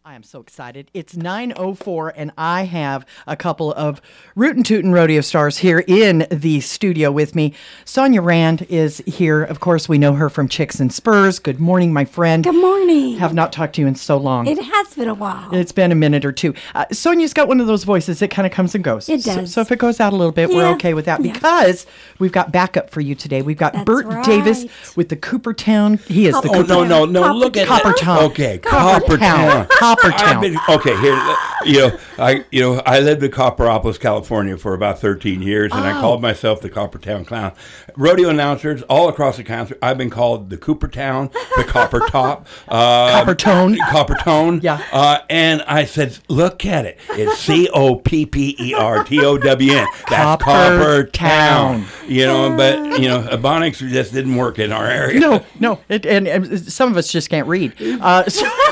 I am so excited. It's 9:04, and I have a couple of Rootin' Tootin' Rodeo stars here in the studio with me. Sonia Rand is here. Of course, we know her from Chicks and Spurs. Good morning, my friend. Good morning. Have not talked to you in so long. It has been a while. It's been a minute or two. Sonia's got one of those voices that kind of comes and goes. It does. So if it goes out a little bit, we're okay with that because we've got backup for you today. We've got That's Bert right. Davis with the Coopertown. He is the Oh, Coopertown. No, look at Coppertown. Okay, Coppertown. Coppertown. Coppertown. Okay, here, I lived in Copperopolis, California for about 13 years, and I called myself the Coppertown Clown. Rodeo announcers all across the country, I've been called the Coopertown, the Copper Top, Coppertone. Yeah. And I said, look at it. It's Coppertown. That's Coppertown. But Ebonics just didn't work in our area. No. And some of us just can't read. Well,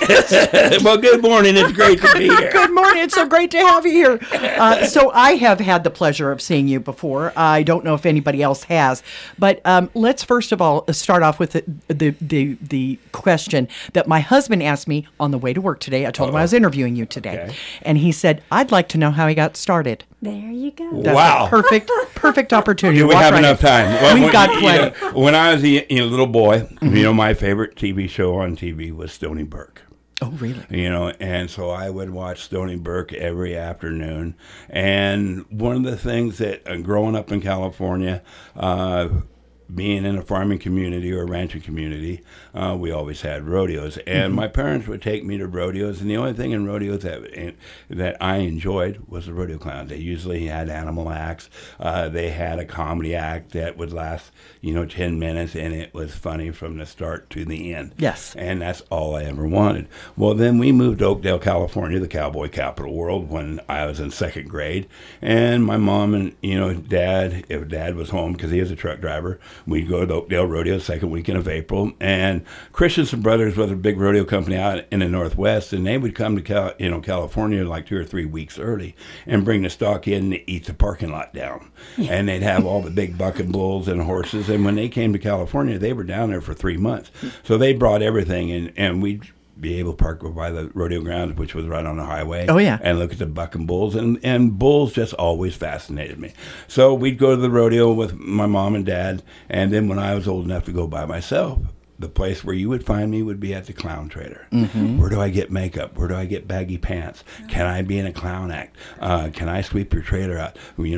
good morning. It's great to be here. Good morning. It's so great to have you here. So I have had the pleasure of seeing you before. I don't know if anybody else has, but let's first of all start off with the question that my husband asked me on the way to work today. I told him I was interviewing you today, Okay. and he said, "I'd like to know how he got started." There you go. That's Wow. a perfect opportunity. We Walk have right enough in. time. Well, We've got plenty. When I was a little boy, my favorite TV show on TV was Stony Burke. Oh, really? And so I would watch Stony Burke every afternoon. And one of the things that growing up in California, being in a farming community or a ranching community, we always had rodeos. And my parents would take me to rodeos, and the only thing in rodeos that I enjoyed was the rodeo clowns. They usually had animal acts. They had a comedy act that would last, 10 minutes, and it was funny from the start to the end. Yes. And that's all I ever wanted. Well, then we moved to Oakdale, California, the cowboy capital world, when I was in second grade. And my mom and, Dad, if Dad was home, because he is a truck driver, we'd go to the Oakdale Rodeo second weekend of April. And Christensen Brothers was a big rodeo company out in the Northwest, and they would come to California like 2 or 3 weeks early and bring the stock in and eat the parking lot down. Yeah. And they'd have all the big bucking bulls and horses. And when they came to California, they were down there for 3 months. So they brought everything in, and we'd be able to park by the rodeo grounds, which was right on the highway. Oh, yeah. And look at the bucking bulls. And bulls just always fascinated me. So we'd go to the rodeo with my mom and dad. And then when I was old enough to go by myself, the place where you would find me would be at the Clown Trader. Mm-hmm. Where do I get makeup? Where do I get baggy pants? Can I be in a clown act? Can I sweep your trailer out?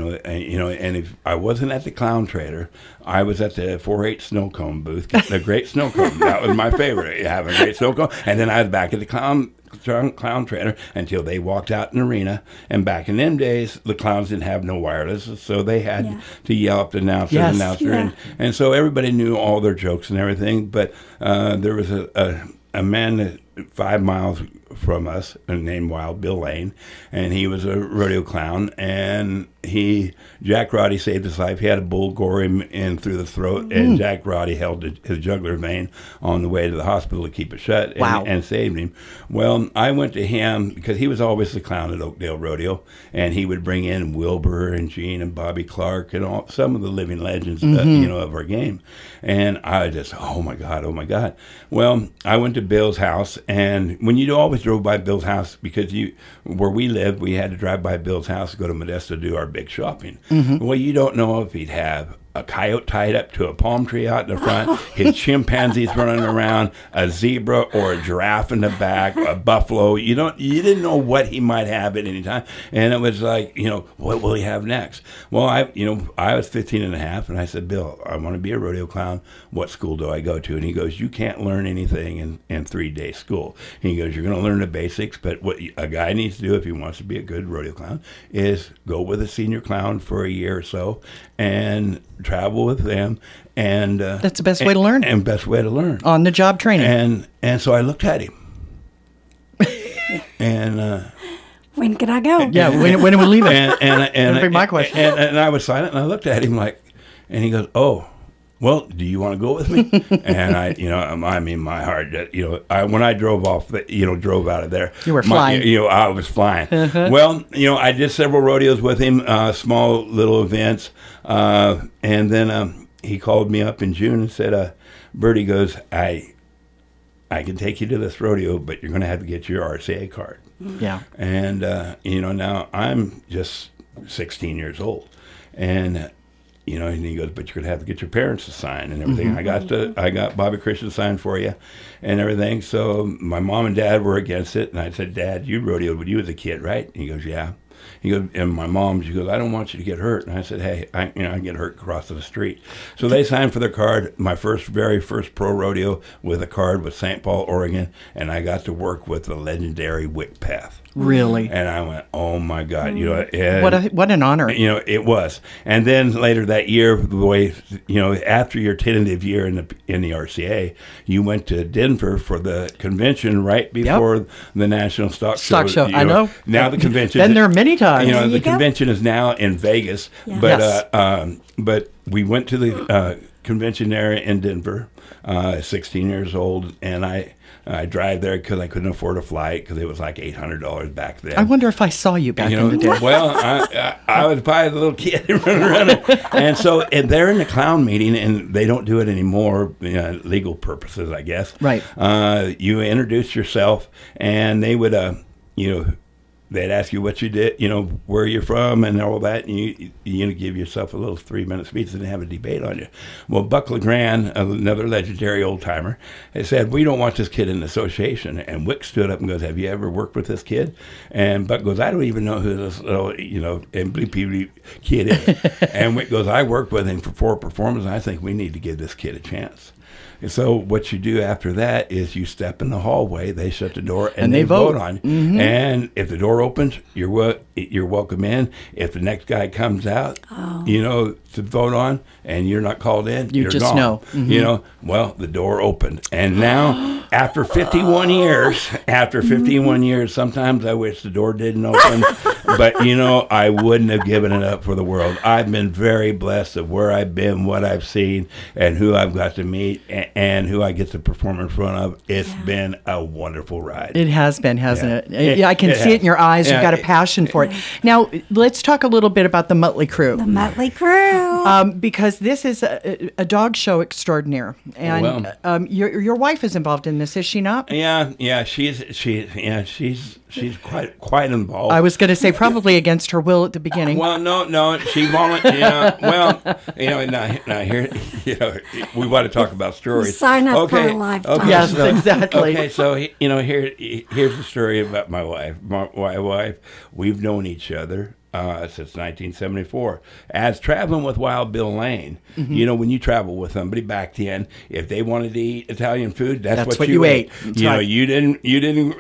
And if I wasn't at the Clown Trader, I was at the 4-H snow cone booth, the great snow cone. That was my favorite. You have a great snow cone. And then I was back at the Clown Trader until they walked out in the arena. And back in them days, the clowns didn't have no wireless, so they had to yell up the announcer. And so everybody knew all their jokes and everything. But there was a man that 5 miles from us named Wild Bill Lane, and he was a rodeo clown, and Jack Roddy saved his life. He had a bull gore him in through the throat, and Jack Roddy held his jugular vein on the way to the hospital to keep it shut and saved him. Well, I went to him because he was always the clown at Oakdale Rodeo, and he would bring in Wilbur and Gene and Bobby Clark and some of the living legends of our game. And I just, oh my God. Well, I went to Bill's house, and when you always drove by Bill's house, because where we lived, we had to drive by Bill's house to go to Modesto to do our big shopping. Mm-hmm. Well, you don't know if he'd have a coyote tied up to a palm tree out in the front, his chimpanzees running around, a zebra or a giraffe in the back, a buffalo. You didn't know what he might have at any time. And it was like, what will he have next? Well, I was 15 and a half, and I said, Bill, I want to be a rodeo clown. What school do I go to? And he goes, you can't learn anything in 3-day school. And he goes, you're going to learn the basics, but what a guy needs to do if he wants to be a good rodeo clown is go with a senior clown for a year or so and travel with them, and that's the best way to learn. And best way to learn on the job training. And so I looked at him, and when can I go? Yeah, when are we leaving? And that'd be my question. And I was silent, and I looked at him and he goes, "Oh, well, do you want to go with me?" And my heart, when I drove off, drove out of there. You were flying. I was flying. Uh-huh. Well, I did several rodeos with him, small little events, and then he called me up in June and said, "Bertie goes, I I can take you to this rodeo, but you're going to have to get your RCA card. Yeah. And, now I'm just 16 years old. And, and he goes, but you're going to have to get your parents to sign and everything. I got Bobby Christian signed for you and everything. So my mom and dad were against it. And I said, Dad, you rodeoed when you was a kid, right? And he goes, yeah. He goes, and my mom, she goes, I don't want you to get hurt. And I said, hey, I get hurt crossing the street. So they signed for their card. My very first pro rodeo with a card was St. Paul, Oregon, and I got to work with the legendary Wick Path. Really? And I went, oh my God, and, what an honor. It was. And then later that year, the way, after your tentative year in the RCA, you went to Denver for the convention right before the National Stock Show. I know. Now the convention. Been there many times. The convention is now in Vegas, but we went to the convention there in Denver, 16 years old, and I drive there because I couldn't afford a flight because it was like $800 back then. I wonder if I saw you back in the day. Well, I was probably the little kid running around. And they're in the clown meeting, and they don't do it anymore, legal purposes, I guess. Right. You introduce yourself, and they would, they'd ask you what you did, where you're from and all that, and you give yourself a little 3-minute speech and have a debate on you. Well, Buck LeGrand, another legendary old-timer, said, we don't want this kid in the association. And Wick stood up and goes, have you ever worked with this kid? And Buck goes, I don't even know who this little, bleep kid is. And Wick goes, I worked with him for 4 performances, and I think we need to give this kid a chance. And so what you do after that is you step in the hallway, they shut the door, and they vote on you. Mm-hmm. And if the door opens, you're welcome in. If the next guy comes out, to vote on, and you're not called in, you're just gone. know. Mm-hmm. Well, the door opened. And now, after 51 years, sometimes I wish the door didn't open. But, I wouldn't have given it up for the world. I've been very blessed of where I've been, what I've seen, and who I've got to meet, and who I get to perform in front of. It's been a wonderful ride. It has been, hasn't it? I can see it in your eyes. You've got a passion for it. Now, let's talk a little bit about the Muttley Crew. The Muttley Crew. Because this is a dog show extraordinaire. And your wife is involved in this, is she not? Yeah, she's quite involved. I was going to say probably against her will at the beginning. Well, no, she volunteered. Now here, we want to talk about stories. Sign up for a lifetime. Okay, yes, exactly. Okay, so here's the story about my wife. My wife, we've known each other since 1974. As traveling with Wild Bill Lane, when you travel with somebody back then, if they wanted to eat Italian food, that's what you ate. Right. You didn't.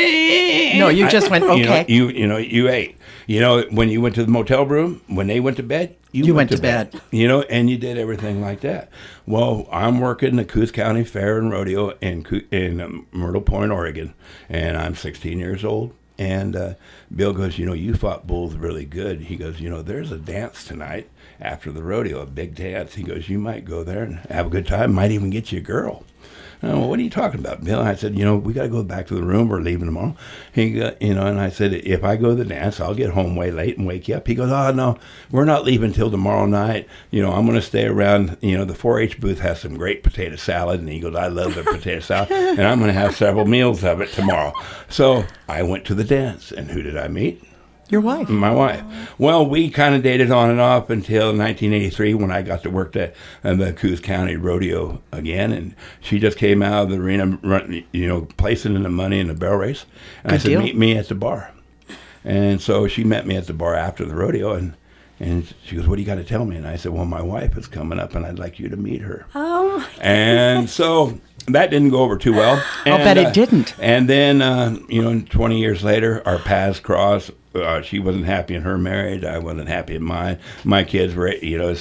No, you just went okay. You ate. When you went to the motel room, when they went to bed, you went to bed. And you did everything like that. Well, I'm working the Coos County Fair and Rodeo in Myrtle Point, Oregon, and I'm 16 years old. And Bill goes, you fought bulls really good. He goes, there's a dance tonight after the rodeo, a big dance. He goes, you might go there and have a good time, might even get you a girl. Oh, what are you talking about, Bill? I said, we got to go back to the room. We're leaving tomorrow. He got, and I said, if I go to the dance, I'll get home way late and wake you up. He goes, oh, no, we're not leaving till tomorrow night. I'm going to stay around. The 4-H booth has some great potato salad. And he goes, I love the potato salad. And I'm going to have several meals of it tomorrow. So I went to the dance. And who did I meet? Your wife. My wife. Well, we kind of dated on and off until 1983 when I got to work at the Coos County Rodeo again. And she just came out of the arena, placing in the money in the barrel race. And I said, meet me at the bar. And so she met me at the bar after the rodeo. And she goes, what do you got to tell me? And I said, well, my wife is coming up and I'd like you to meet her. Oh. And so that didn't go over too well. I'll bet it didn't. And then, 20 years later, our paths crossed. She wasn't happy in her marriage. I wasn't happy in mine. My kids were,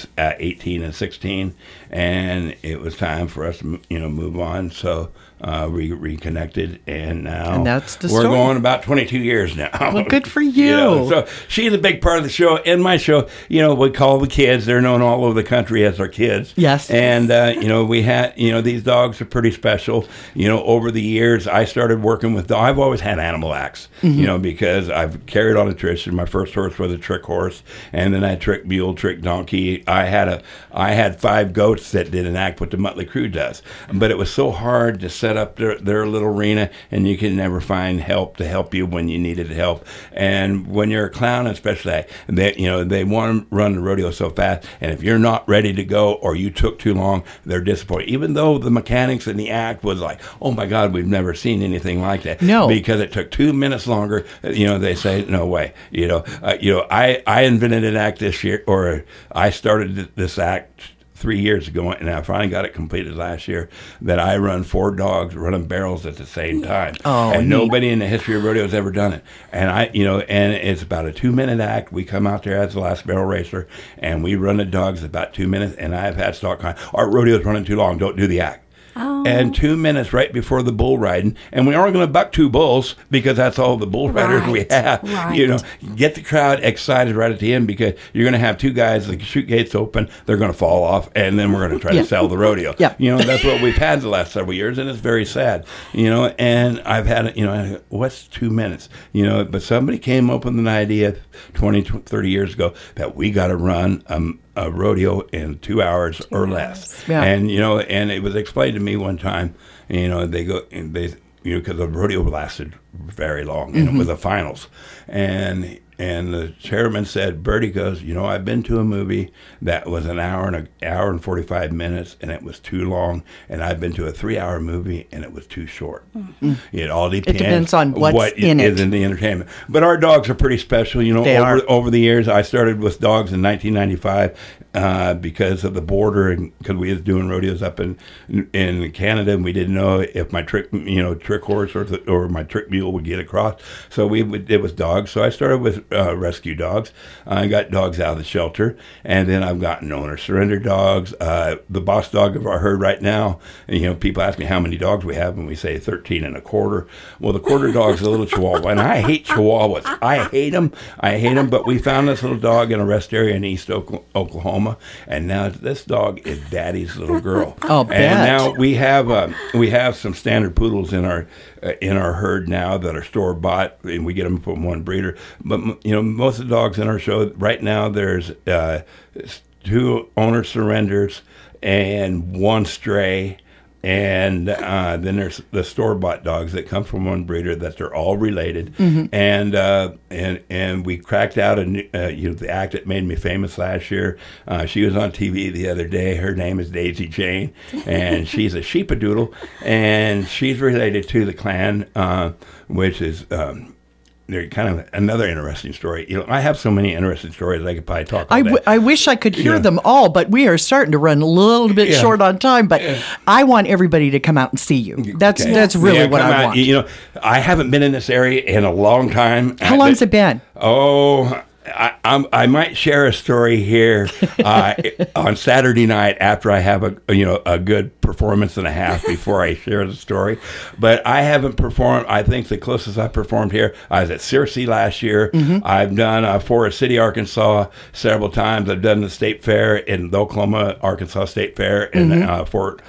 18 and 16, and it was time for us to, move on. So we reconnected, and now that's the we're story. going about 22 years now. Well, good for you. So she's a big part of the show. In my show, we call the kids. They're known all over the country as our kids. Yes. And, we had, these dogs are pretty special. Over the years, I started working with dogs. I've always had animal acts, because I've carried on a tradition. My first horse was a trick horse, and then I trick mule, trick donkey. I had 5 goats that did an act what the Muttley Crew does, but it was so hard to sell set up their little arena, and you can never find help to help you when you needed help. And when you're a clown, especially, they want to run the rodeo so fast, and if you're not ready to go or you took too long, they're disappointed. Even though the mechanics in the act was like, oh my God, we've never seen anything like that. No, because it took 2 minutes longer. They say no way. I invented an act this year, or I started this act 3 years ago, and I finally got it completed last year, that I run 4 dogs running barrels at the same time. Oh, and neat. nobody in the history of rodeo has ever done it. And and it's about a 2-minute act. We come out there as the last barrel racer, and we run the dogs about 2 minutes, and I've had stock clients, our rodeo's running too long, don't do the act. Oh. And 2 minutes right before the bull riding, and we are going to buck 2 bulls because that's all the bull riders we have. Right. Get the crowd excited right at the end, because you're going to have 2 guys, the chute gates open, they're going to fall off, and then we're going to try to sell the rodeo. Yeah. That's what we've had the last several years, and it's very sad. And I've had what's 2 minutes? But somebody came up with an idea 20, 30 years ago that we got to run a rodeo in 2 hours or less. Yeah. And and it was explained to me one time, they go and because the rodeo lasted very long, and it was the finals, and the chairman said, Bertie goes, I've been to a movie that was an hour and 45 minutes, and it was too long, and I've been to a 3-hour movie, and it was too short. Mm-hmm. It all depends on what's in it. Is in the entertainment. But our dogs are pretty special. Over the years, I started with dogs in 1995 because of the border, and because we was doing rodeos up in Canada, and we didn't know if my trick horse or my trick mule would get across. So it was dogs. So I started with rescue dogs. I got dogs out of the shelter, and then I've gotten owner surrender dogs. The boss dog of our herd right now, and people ask me how many dogs we have, and we say 13 and a quarter. Well, the quarter dog's a little Chihuahua, and I hate Chihuahuas. I hate them, but we found this little dog in a rest area in East Oklahoma, and now this dog is Daddy's little girl. Oh, bet. And now we have some standard poodles in our herd now that are store bought, and we get them from one breeder. But most of the dogs in our show right now, there's 2 owner surrenders and 1 stray, and then there's the store bought dogs that come from one breeder that they're all related. Mm-hmm. And we cracked out the act that made me famous last year. She was on TV the other day. Her name is Daisy Jane, and she's a sheepadoodle, and she's related to the clan, which is they're kind of another interesting story. I have so many interesting stories I could probably talk about. I wish I could hear them all, but we are starting to run a little bit short on time. But I want everybody to come out and see you. That's really what I want. I haven't been in this area in a long time. How long's it been? Oh, I might share a story here on Saturday night after I have a good performance and a half before I share the story. But I haven't performed. I think the closest I performed here, I was at Searcy last year. Mm-hmm. I've done Forest City, Arkansas several times. I've done the State Fair in the Oklahoma, Arkansas State Fair, and Fort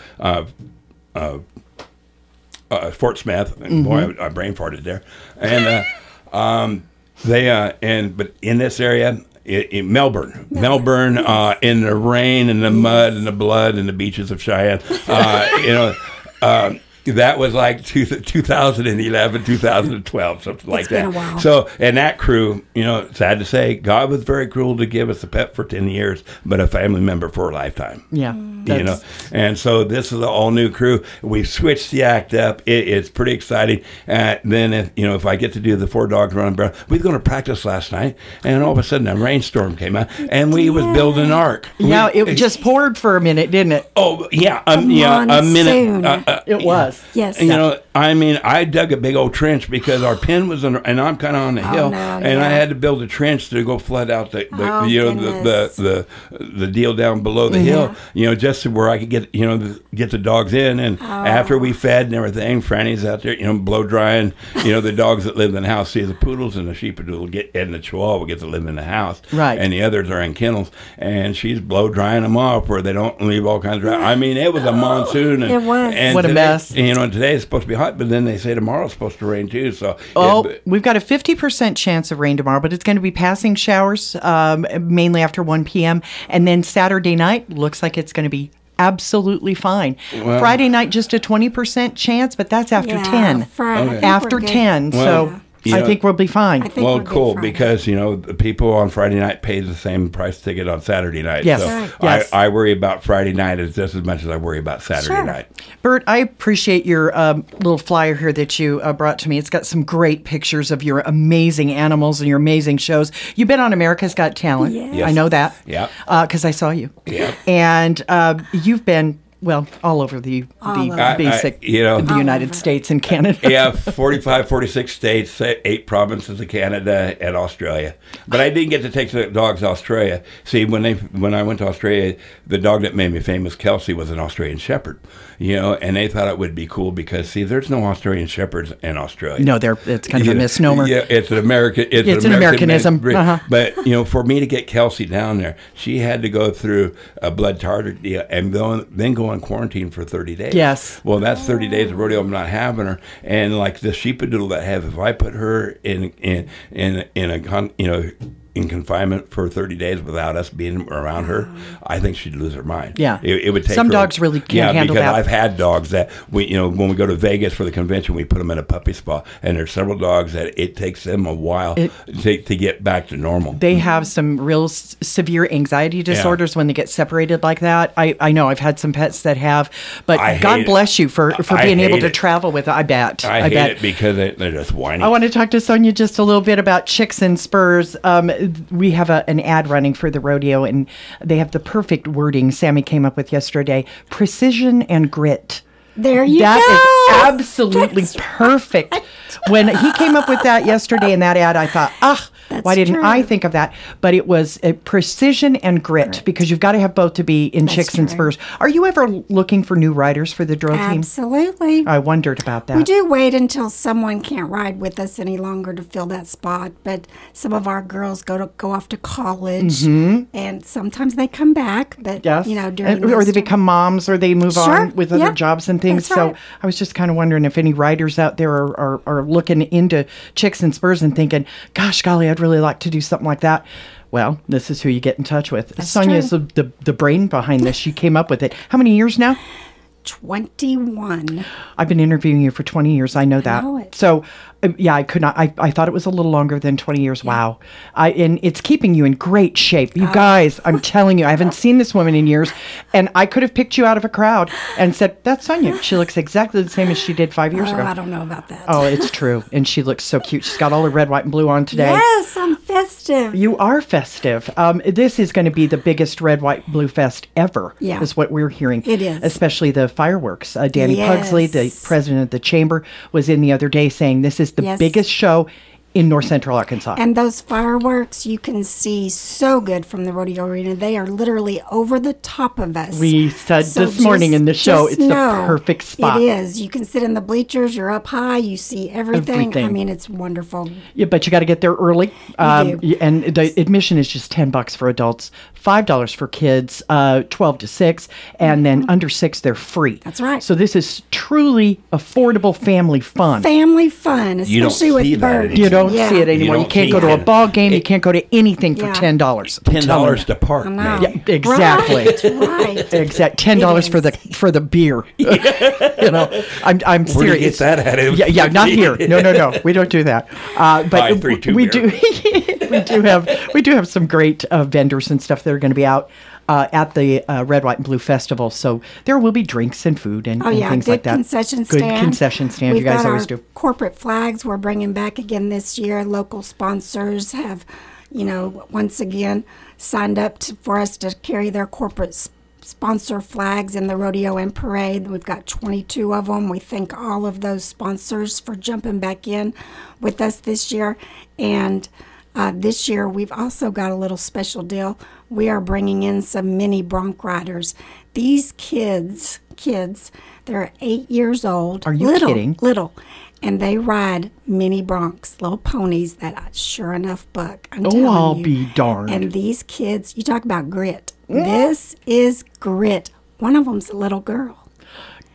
Smith. And boy, I brain farted there. And but in this area, in Melbourne, in the rain and the mud and the blood and the beaches of Cheyenne, that was like 2011, 2012, something like that. It's been a while. So, and that crew, sad to say, God was very cruel to give us a pet for 10 years, but a family member for a lifetime. Yeah. And so this is an all-new crew. We've switched the act up. It's pretty exciting. Then, if I get to do the 4 dogs running barrel, we were going to practice last night, and all of a sudden a rainstorm came out, and we was building an ark. Yeah, it just poured for a minute, didn't it? Oh, yeah. A minute. It was. Yes. I dug a big old trench because our pen was and I'm kind of on the hill, and I had to build a trench to go flood out the deal down below the hill, just where I could get the dogs in. And after we fed and everything, Franny's out there, blow drying. The dogs that live in the house, see the poodles and the sheepadoodle and the Chihuahua get to live in the house, right? And the others are in kennels, and she's blow drying them off where they don't leave all kinds of dry. I mean, it was a monsoon, and it was. And what a mess. Today it's supposed to be hot, but then they say tomorrow's supposed to rain too. So we've got a 50% chance of rain tomorrow, but it's going to be passing showers, mainly after 1 p.m. And then Saturday night looks like it's going to be absolutely fine. Well- Friday night, just a 20% chance, but that's after Yeah, 10. Friday, I think After we're good. 10, Well, so you I know- think we'll be fine. I think Well, we're good cool, Friday. because, the people on Friday night pay the same price ticket on Saturday night. Yes. So Right. Yes. I worry about Friday night just as much as I worry about Saturday Sure. night. Bert, I appreciate your little flyer here that you brought to me. It's got some great pictures of your amazing animals and your amazing shows. You've been on America's Got Talent. Yes. I know that. Yeah. Because I saw you. Yeah. And you've been, well, all over the over. basic, You know- the All United over. States and Canada. Yeah, 45, 46 states, 8 provinces of Canada and Australia. But I didn't get to take the dogs to Australia. See, when I went to Australia, the dog that made me famous, Kelsey, was an Australian Shepherd. And they thought it would be cool because, see, there's no Australian Shepherds in Australia. No, it's kind of a misnomer. Yeah, it's an American. It's an Americanism. breed. Uh-huh. But for me to get Kelsey down there, she had to go through a blood tartar deal and then go on quarantine for 30 days. Yes. Well, that's 30 days of rodeo. I'm not having her. And like the sheepadoodle that I have, if I put her in confinement for 30 days without us being around her, I think she'd lose her mind. Yeah. It would take Some her- dogs really can't handle because that. I've had dogs that when we go to Vegas for the convention, we put them in a puppy spa, and there's several dogs that it takes them a while to get back to normal. They have some real severe anxiety disorders when they get separated like that. I know I've had some pets that have, but I God hate it. bless you for I being able hate to it. travel with. I bet. I hate bet. it because they're just whiny. I want to talk to Sonia just a little bit about Chicks and Spurs. We have an ad running for the rodeo, and they have the perfect wording Sammy came up with yesterday: precision and grit. There you That go. is absolutely perfect. When he came up with that yesterday in that ad, I thought, That's why didn't true. I think of that? But it was precision and grit, because you've got to have both to be in That's Chicks and true. Spurs. Are you ever looking for new riders for the drill team? Absolutely. I wondered about that. We do wait until someone can't ride with us any longer to fill that spot, but some of our girls go off to college, and sometimes they come back. But Yes. during or this they time- become moms, or they move Sure. on with other Yeah. jobs and things. That's So right. I was just kind of wondering if any riders out there are looking into Chicks and Spurs and thinking, gosh, golly, I'd really like to do something like that. Well, this is who you get in touch with. That's Sonia is true. the brain behind this. She came up with it. How many years now? 21. I've been interviewing you for 20 years. I know that. know it. So, yeah, I could not. I thought it was a little longer than 20 years. Wow. And it's keeping you in great shape. You guys, I'm telling you, I haven't seen this woman in years. And I could have picked you out of a crowd and said, that's Sonia. She looks exactly the same as she did 5 years Oh, ago. I don't know about that. Oh, it's true. And she looks so cute. She's got all her red, white, and blue on today. Yes, I'm festive. You are festive. This is going to be the biggest red, white, blue fest ever, Yeah. is what we're hearing. It is. Especially the fireworks. Danny Yes. Pugsley, the president of the chamber, was in the other day saying this is the Yes. biggest show in North Central Arkansas. And those fireworks you can see so good from the rodeo arena. They are literally over the top of us. We said So this morning in the show, just it's the know perfect spot. It is. You can sit in the bleachers. You're up high. You see everything. Everything. I mean, it's wonderful. Yeah, but you got to get there early. do. And the admission is just $10 for adults, $5 for kids, 12 to 6, and then under 6 they're free. Mm-hmm. That's right. So this is truly affordable family fun. Family fun, You don't especially see with that birds. You don't Yeah. see it anymore. You don't can't see go to a it. ball game. You can't go to anything for Yeah. $10. $10 to park, I know. man. Yeah, exactly. Right, right. Exact $10 for It the beer. I'm serious. Where do you get that at? Yeah, not here. No. We don't do that. But 532 we beer. do. we do have some great vendors and stuff that are going to be out at the Red, White, and Blue Festival. So there will be drinks and food and, Oh and yeah, things good like that. concession Good stand. concession stand. We've You guys got always our do. corporate flags we're bringing back again this year. Local sponsors have, once again signed up for us to carry their corporate sponsor flags in the rodeo and parade. We've got 22 of them. We thank all of those sponsors for jumping back in with us this year. And this year, we've also got a little special deal. We are bringing in some mini bronc riders. These kids, they're 8 years old. Are you little, kidding? Little. And they ride mini broncs, little ponies that sure enough buck. I'm Oh, telling I'll you. be darned. And these kids, you talk about grit. This is grit. One of them's a little girl.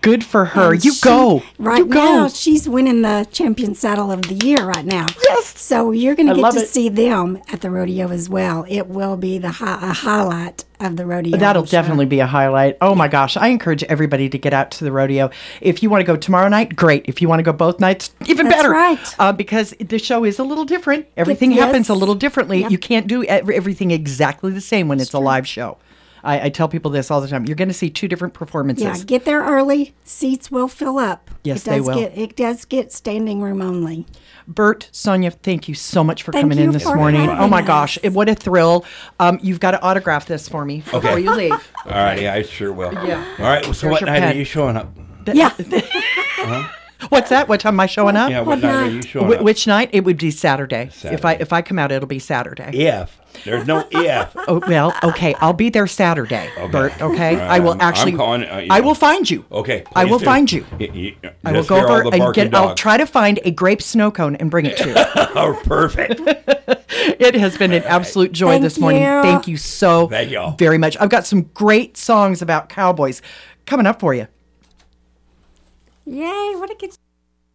Good for her. And You go. Right You go. now, she's winning the champion saddle of the year right now. Yes. So you're going I to get love to it. see them at the rodeo as well. It will be a highlight of the rodeo. That'll I'm sure. definitely be a highlight. Oh my gosh. I encourage everybody to get out to the rodeo. If you want to go tomorrow night, great. If you want to go both nights, even That's better. right. Because the show is a little different. Everything Yes. happens a little differently. Yep. You can't do everything exactly the same when it's a live show. I tell people this all the time. You're going to see two different performances. Yeah, get there early. Seats will fill up. Yes, they will. It does get standing room only. Bert, Sonia, thank you so much for Thank coming you in this for morning. having Oh my us. gosh, what a thrill. You've got to autograph this for me before Okay. you leave. All right, yeah, I sure will. Yeah. All right, well, so Here's what your night pen. are you showing up? Yeah. What's that? What time am I showing up? Yeah, What what night are night? you showing up? Which night? It would be Saturday. Saturday. If I come out, it'll be Saturday. If. There's no if. Oh, well, okay. I'll be there Saturday, Bert. Okay. I will actually. I'm calling, I will find you. Okay. I please will do. find you. I will Just go hear all over the and barking get. I'll dogs. try to find a grape snow cone and bring it to you. Oh, perfect. It has been an absolute joy Thank this morning. you. Thank you so Thank y'all. very much. I've got some great songs about cowboys coming up for you. Yay, what a good